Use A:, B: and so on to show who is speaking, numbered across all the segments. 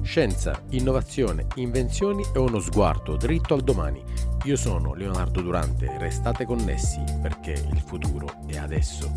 A: Scienza, innovazione, invenzioni e uno sguardo dritto al domani. Io sono Leonardo Durante, restate connessi perché il futuro è adesso.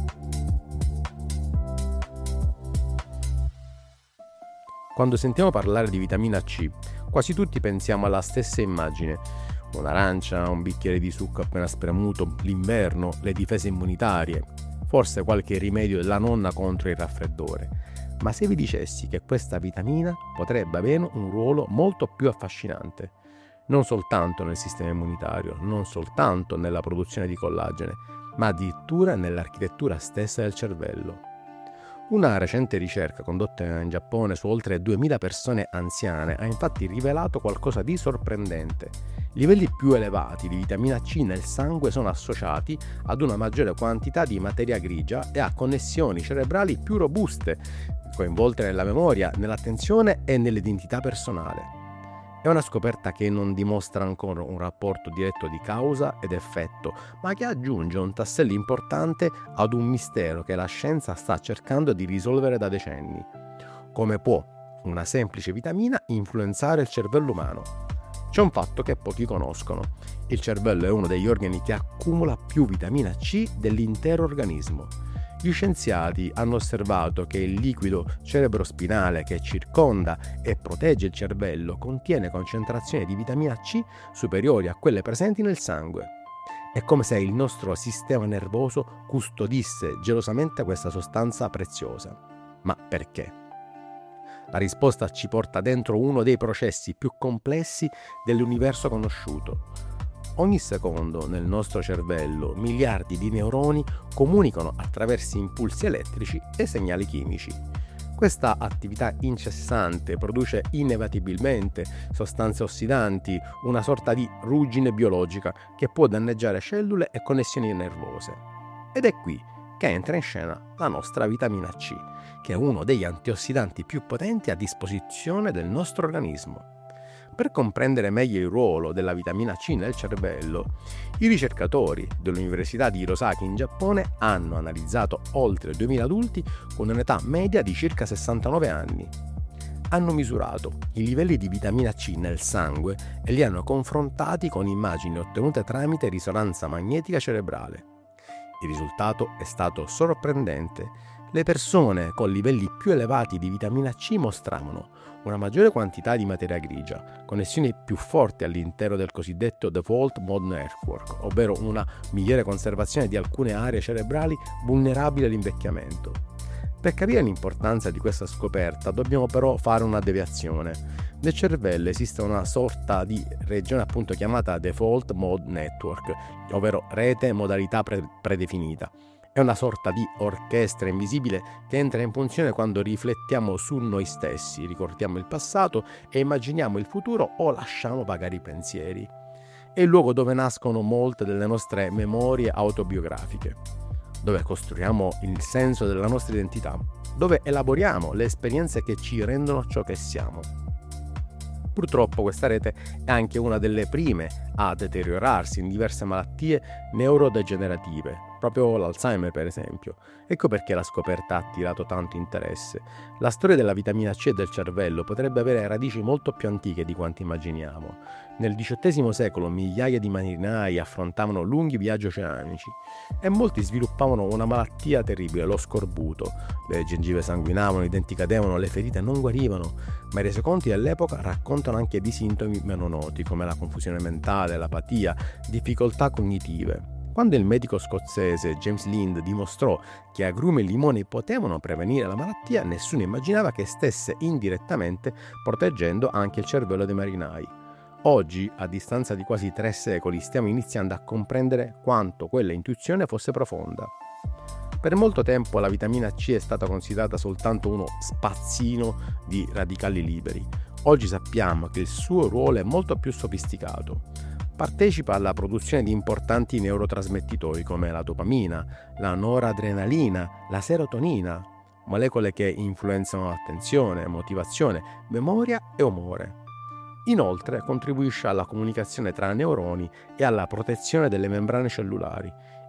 A: Quando sentiamo parlare di vitamina C, quasi tutti pensiamo alla stessa immagine. Un'arancia, un bicchiere di succo appena spremuto, l'inverno, le difese immunitarie, forse qualche rimedio della nonna contro il raffreddore. Ma se vi dicessi che questa vitamina potrebbe avere un ruolo molto più affascinante, non soltanto nel sistema immunitario, non soltanto nella produzione di collagene, ma addirittura nell'architettura stessa del cervello. Una recente ricerca condotta in Giappone su oltre 2000 persone anziane ha infatti rivelato qualcosa di sorprendente. I livelli più elevati di vitamina C nel sangue sono associati ad una maggiore quantità di materia grigia e a connessioni cerebrali più robuste, coinvolte nella memoria, nell'attenzione e nell'identità personale. È una scoperta che non dimostra ancora un rapporto diretto di causa ed effetto, ma che aggiunge un tassello importante ad un mistero che la scienza sta cercando di risolvere da decenni. Come può una semplice vitamina influenzare il cervello umano? C'è un fatto che pochi conoscono. Il cervello è uno degli organi che accumula più vitamina C dell'intero organismo. Gli scienziati hanno osservato che il liquido cerebrospinale che circonda e protegge il cervello contiene concentrazioni di vitamina C superiori a quelle presenti nel sangue. È come se il nostro sistema nervoso custodisse gelosamente questa sostanza preziosa. Ma perché? La risposta ci porta dentro uno dei processi più complessi dell'universo conosciuto. Ogni secondo nel nostro cervello miliardi di neuroni comunicano attraverso impulsi elettrici e segnali chimici. Questa attività incessante produce inevitabilmente sostanze ossidanti, una sorta di ruggine biologica che può danneggiare cellule e connessioni nervose. Ed è qui che entra in scena la nostra vitamina C, che è uno degli antiossidanti più potenti a disposizione del nostro organismo. Per comprendere meglio il ruolo della vitamina C nel cervello, i ricercatori dell'Università di Hirosaki in Giappone hanno analizzato oltre 2000 adulti con un'età media di circa 69 anni. Hanno misurato i livelli di vitamina C nel sangue e li hanno confrontati con immagini ottenute tramite risonanza magnetica cerebrale. Il risultato è stato sorprendente. Le persone con livelli più elevati di vitamina C mostravano una maggiore quantità di materia grigia, connessioni più forti all'interno del cosiddetto default mode network, ovvero una migliore conservazione di alcune aree cerebrali vulnerabili all'invecchiamento. Per capire l'importanza di questa scoperta dobbiamo però fare una deviazione. Nel cervello esiste una sorta di regione appunto chiamata default mode network, ovvero rete modalità predefinita. È una sorta di orchestra invisibile che entra in funzione quando riflettiamo su noi stessi, ricordiamo il passato e immaginiamo il futuro o lasciamo vagare i pensieri. È il luogo dove nascono molte delle nostre memorie autobiografiche, dove costruiamo il senso della nostra identità, dove elaboriamo le esperienze che ci rendono ciò che siamo. Purtroppo questa rete è anche una delle prime a deteriorarsi in diverse malattie neurodegenerative, proprio l'Alzheimer per esempio. Ecco perché la scoperta ha attirato tanto interesse. La storia della vitamina C e del cervello potrebbe avere radici molto più antiche di quanto immaginiamo. Nel XVIII secolo migliaia di marinai affrontavano lunghi viaggi oceanici e molti sviluppavano una malattia terribile, lo scorbuto. Le gengive sanguinavano, i denti cadevano, le ferite non guarivano, ma i resoconti dell'epoca raccontano anche di sintomi meno noti come la confusione mentale, l'apatia, difficoltà cognitive. Quando il medico scozzese James Lind dimostrò che agrumi e limoni potevano prevenire la malattia, nessuno immaginava che stesse indirettamente proteggendo anche il cervello dei marinai. Oggi, a distanza di quasi 3 secoli, stiamo iniziando a comprendere quanto quella intuizione fosse profonda. Per molto tempo la vitamina C è stata considerata soltanto uno spazzino di radicali liberi. Oggi sappiamo che il suo ruolo è molto più sofisticato. Partecipa alla produzione di importanti neurotrasmettitori come la dopamina, la noradrenalina, la serotonina, molecole che influenzano l'attenzione, motivazione, memoria e umore. Inoltre contribuisce alla comunicazione tra neuroni e alla protezione delle membrane cellulari.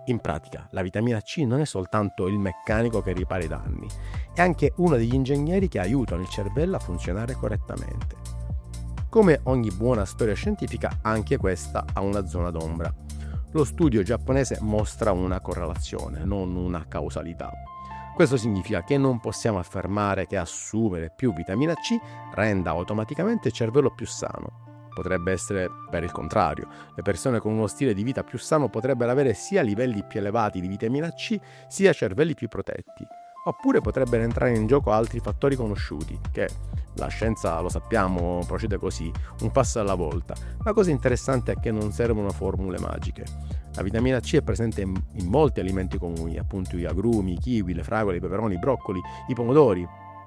A: In pratica, la vitamina C non è soltanto il meccanico che ripara i danni, è anche uno degli ingegneri che aiutano il cervello a funzionare correttamente. Come ogni buona storia scientifica, anche questa ha una zona d'ombra. Lo studio giapponese mostra una correlazione, non una causalità. Questo significa che non possiamo affermare che assumere più vitamina C renda automaticamente il cervello più sano. Potrebbe essere per il contrario. Le persone con uno stile di vita più sano potrebbero avere sia livelli più elevati di vitamina C, sia cervelli più protetti. Oppure potrebbero entrare in gioco altri fattori conosciuti, che la scienza, lo sappiamo, procede così, un passo alla volta. La cosa interessante è che non servono formule magiche. La vitamina C è presente in molti alimenti comuni, appunto gli agrumi, i kiwi, le fragole, i peperoni, i broccoli, i pomodori.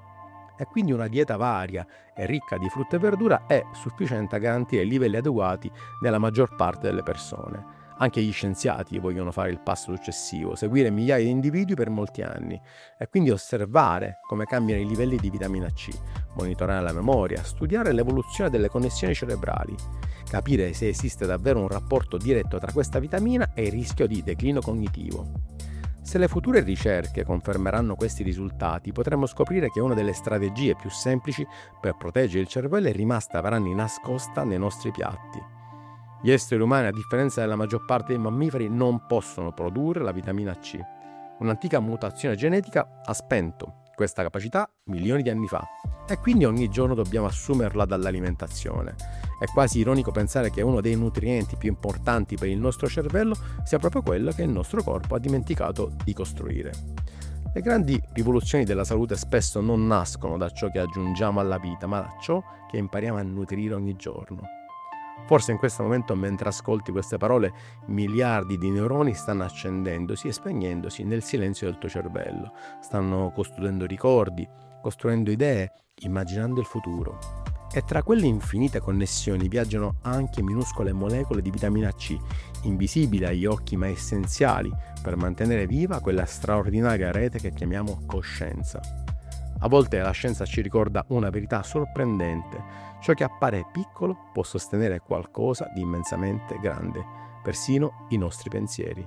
A: E quindi una dieta varia e ricca di frutta e verdura è sufficiente a garantire livelli adeguati nella maggior parte delle persone. Anche gli scienziati vogliono fare il passo successivo, seguire migliaia di individui per molti anni e quindi osservare come cambiano i livelli di vitamina C, monitorare la memoria, studiare l'evoluzione delle connessioni cerebrali, capire se esiste davvero un rapporto diretto tra questa vitamina e il rischio di declino cognitivo. Se le future ricerche confermeranno questi risultati, potremmo scoprire che una delle strategie più semplici per proteggere il cervello è rimasta per anni nascosta nei nostri piatti. Gli esseri umani, a differenza della maggior parte dei mammiferi, non possono produrre la vitamina C. Un'antica mutazione genetica ha spento questa capacità milioni di anni fa e quindi ogni giorno dobbiamo assumerla dall'alimentazione. È quasi ironico pensare che uno dei nutrienti più importanti per il nostro cervello sia proprio quello che il nostro corpo ha dimenticato di costruire. Le grandi rivoluzioni della salute spesso non nascono da ciò che aggiungiamo alla vita, ma da ciò che impariamo a nutrire ogni giorno. Forse in questo momento, mentre ascolti queste parole, miliardi di neuroni stanno accendendosi e spegnendosi nel silenzio del tuo cervello. Stanno costruendo ricordi, costruendo idee, immaginando il futuro. E tra quelle infinite connessioni viaggiano anche minuscole molecole di vitamina C, invisibili agli occhi ma essenziali per mantenere viva quella straordinaria rete che chiamiamo coscienza. A volte la scienza ci ricorda una verità sorprendente. Ciò che appare piccolo può sostenere qualcosa di immensamente grande, persino i nostri pensieri.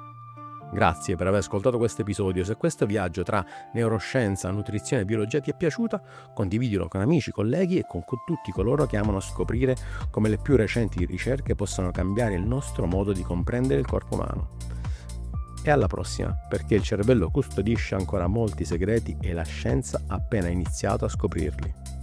A: Grazie per aver ascoltato questo episodio. Se questo viaggio tra neuroscienza, nutrizione e biologia ti è piaciuta, condividilo con amici, colleghi e con tutti coloro che amano scoprire come le più recenti ricerche possono cambiare il nostro modo di comprendere il corpo umano. E alla prossima, perché il cervello custodisce ancora molti segreti e la scienza ha appena iniziato a scoprirli.